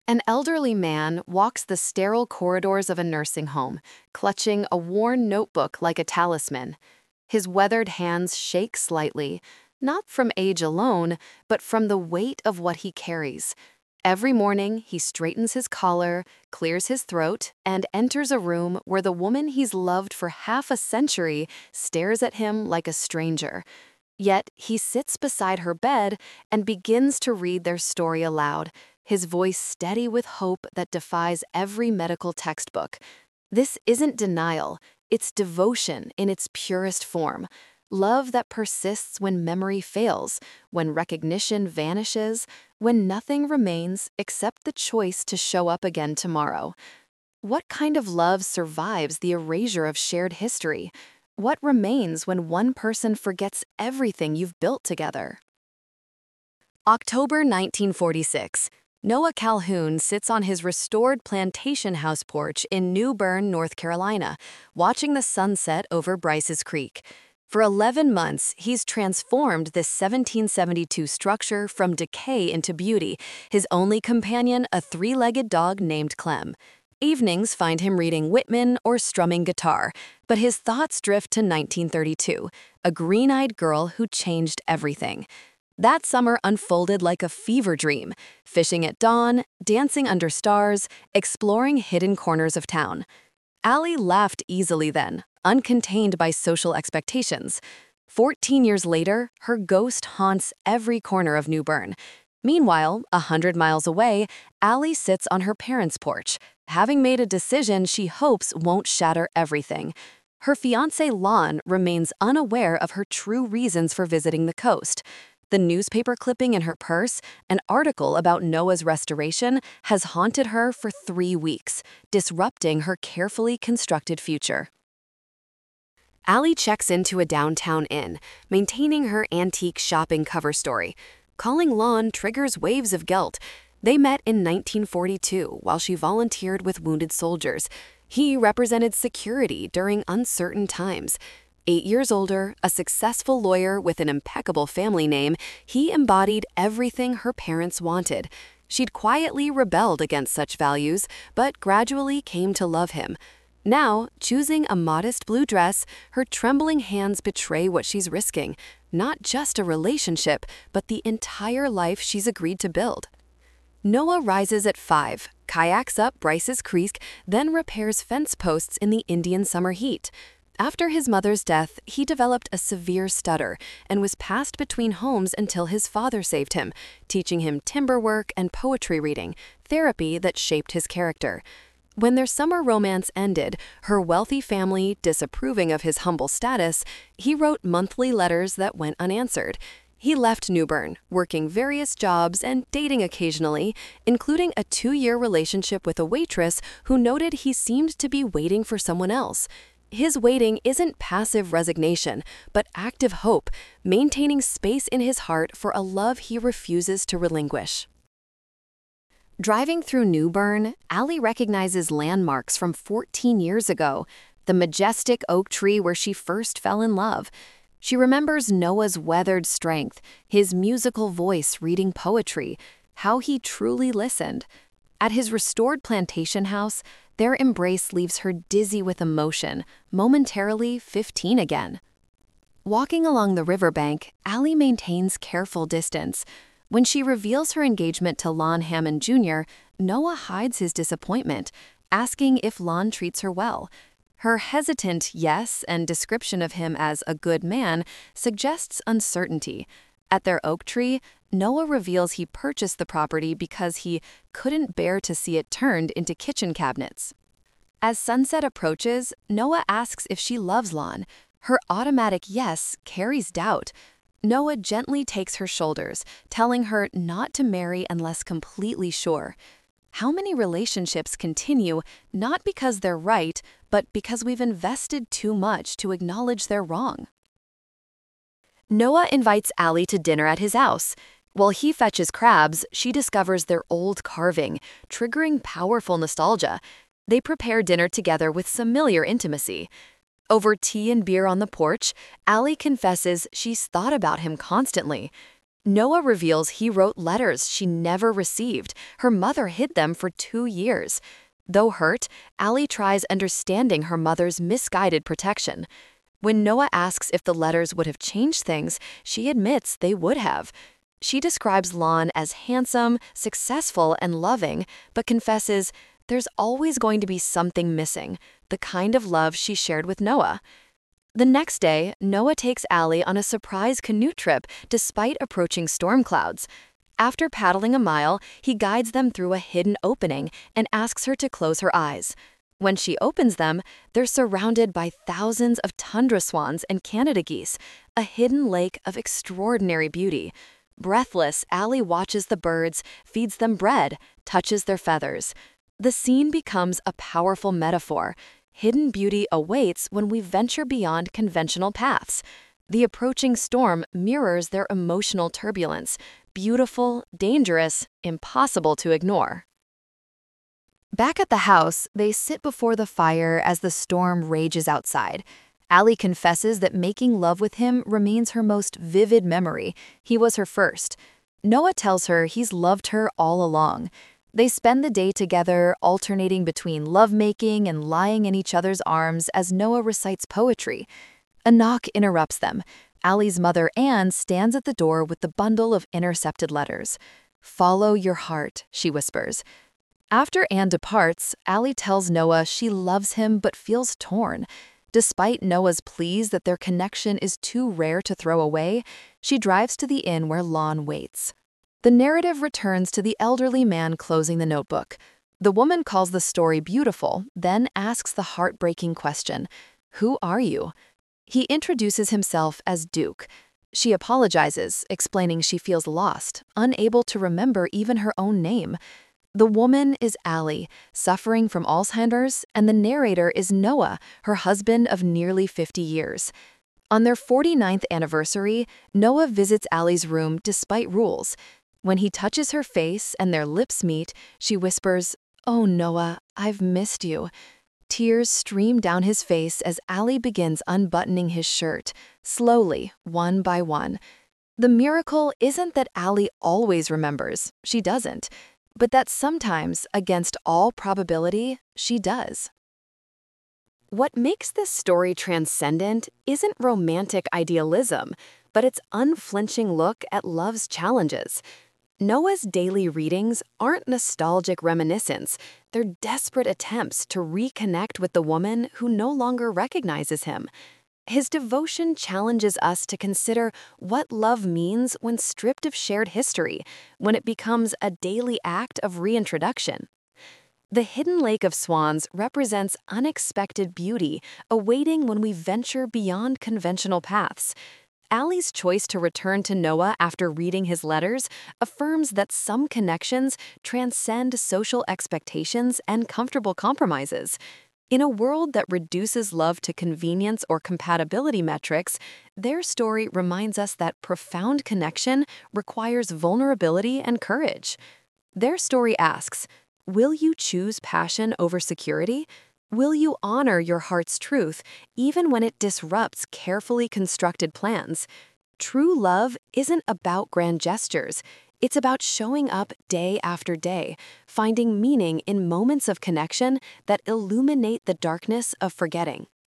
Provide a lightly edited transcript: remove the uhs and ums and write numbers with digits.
An elderly man walks the sterile corridors of a nursing home, clutching a worn notebook like a talisman. His weathered hands shake slightly, not from age alone, but from the weight of what he carries. Every morning, he straightens his collar, clears his throat, and enters a room where the woman he's loved for half a century stares at him like a stranger. Yet he sits beside her bed and begins to read their story aloud, his voice steady with hope that defies every medical textbook. This isn't denial, it's devotion in its purest form. Love that persists when memory fails, when recognition vanishes, when nothing remains except the choice to show up again tomorrow. What kind of love survives the erasure of shared history? What remains when one person forgets everything you've built together? October 1946. Noah Calhoun sits on his restored plantation house porch in New Bern, North Carolina, watching the sunset over Bryce's Creek. For 11 months, he's transformed this 1772 structure from decay into beauty, his only companion a three-legged dog named Clem. Evenings find him reading Whitman or strumming guitar, but his thoughts drift to 1932, a green-eyed girl who changed everything. That summer unfolded like a fever dream, fishing at dawn, dancing under stars, exploring hidden corners of town. Allie laughed easily then, uncontained by social expectations. 14 years later, her ghost haunts every corner of New Bern. Meanwhile, 100 miles away, Allie sits on her parents' porch, having made a decision she hopes won't shatter everything. Her fiancé Lon remains unaware of her true reasons for visiting the coast. The newspaper clipping in her purse, an article about Noah's restoration, has haunted her for 3 weeks, disrupting her carefully constructed future. Allie checks into a downtown inn, maintaining her antique shopping cover story. Calling Lon triggers waves of guilt. They met in 1942 while she volunteered with wounded soldiers. He represented security during uncertain times. 8 years older, a successful lawyer with an impeccable family name, he embodied everything her parents wanted. She'd quietly rebelled against such values, but gradually came to love him. Now, choosing a modest blue dress, her trembling hands betray what she's risking. Not just a relationship, but the entire life she's agreed to build. Noah rises at 5, kayaks up Bryce's Creek, then repairs fence posts in the Indian summer heat. After his mother's death, he developed a severe stutter and was passed between homes until his father saved him, teaching him timber work and poetry reading, therapy that shaped his character. When their summer romance ended, her wealthy family disapproving of his humble status, he wrote monthly letters that went unanswered. He left New Bern, working various jobs and dating occasionally, including a 2-year relationship with a waitress who noted he seemed to be waiting for someone else. His waiting isn't passive resignation, but active hope, maintaining space in his heart for a love he refuses to relinquish. Driving through New Bern, Allie recognizes landmarks from 14 years ago, the majestic oak tree where she first fell in love. She remembers Noah's weathered strength, his musical voice reading poetry, how he truly listened. At his restored plantation house, their embrace leaves her dizzy with emotion, momentarily 15 again. Walking along the riverbank, Allie maintains careful distance. When she reveals her engagement to Lon Hammond Jr., Noah hides his disappointment, asking if Lon treats her well. Her hesitant yes and description of him as a good man suggests uncertainty. At their oak tree, Noah reveals he purchased the property because he couldn't bear to see it turned into kitchen cabinets. As sunset approaches, Noah asks if she loves Lon. Her automatic yes carries doubt. Noah gently takes her shoulders, telling her not to marry unless completely sure. How many relationships continue not because they're right, but because we've invested too much to acknowledge they're wrong? Noah invites Allie to dinner at his house. While he fetches crabs, she discovers their old carving, triggering powerful nostalgia. They prepare dinner together with familiar intimacy. Over tea and beer on the porch, Allie confesses she's thought about him constantly. Noah reveals he wrote letters she never received. Her mother hid them for 2 years. Though hurt, Allie tries understanding her mother's misguided protection. When Noah asks if the letters would have changed things, she admits they would have. She describes Lon as handsome, successful, and loving, but confesses there's always going to be something missing, the kind of love she shared with Noah. The next day, Noah takes Allie on a surprise canoe trip despite approaching storm clouds. After paddling a mile, he guides them through a hidden opening and asks her to close her eyes. When she opens them, they're surrounded by thousands of tundra swans and Canada geese, a hidden lake of extraordinary beauty. Breathless, Allie watches the birds, feeds them bread, touches their feathers. The scene becomes a powerful metaphor. Hidden beauty awaits when we venture beyond conventional paths. The approaching storm mirrors their emotional turbulence, beautiful, dangerous, impossible to ignore. Back at the house, they sit before the fire as the storm rages outside. Allie confesses that making love with him remains her most vivid memory. He was her first. Noah tells her he's loved her all along. They spend the day together, alternating between lovemaking and lying in each other's arms as Noah recites poetry. A knock interrupts them. Allie's mother, Anne, stands at the door with the bundle of intercepted letters. "Follow your heart," she whispers. After Anne departs, Allie tells Noah she loves him but feels torn. Despite Noah's pleas that their connection is too rare to throw away, she drives to the inn where Lon waits. The narrative returns to the elderly man closing the notebook. The woman calls the story beautiful, then asks the heartbreaking question, "Who are you?" He introduces himself as Duke. She apologizes, explaining she feels lost, unable to remember even her own name. The woman is Allie, suffering from Alzheimer's, and the narrator is Noah, her husband of nearly 50 years. On their 49th anniversary, Noah visits Allie's room despite rules. When he touches her face and their lips meet, she whispers, "Oh, Noah, I've missed you." Tears stream down his face as Allie begins unbuttoning his shirt, slowly, one by one. The miracle isn't that Allie always remembers, she doesn't, but that sometimes, against all probability, she does. What makes this story transcendent isn't romantic idealism, but its unflinching look at love's challenges. Noah's daily readings aren't nostalgic reminiscence, they're desperate attempts to reconnect with the woman who no longer recognizes him. His devotion challenges us to consider what love means when stripped of shared history, when it becomes a daily act of reintroduction. The hidden lake of swans represents unexpected beauty awaiting when we venture beyond conventional paths. Allie's choice to return to Noah after reading his letters affirms that some connections transcend social expectations and comfortable compromises. In a world that reduces love to convenience or compatibility metrics, their story reminds us that profound connection requires vulnerability and courage. Their story asks, will you choose passion over security? Will you honor your heart's truth, even when it disrupts carefully constructed plans? True love isn't about grand gestures. It's about showing up day after day, finding meaning in moments of connection that illuminate the darkness of forgetting.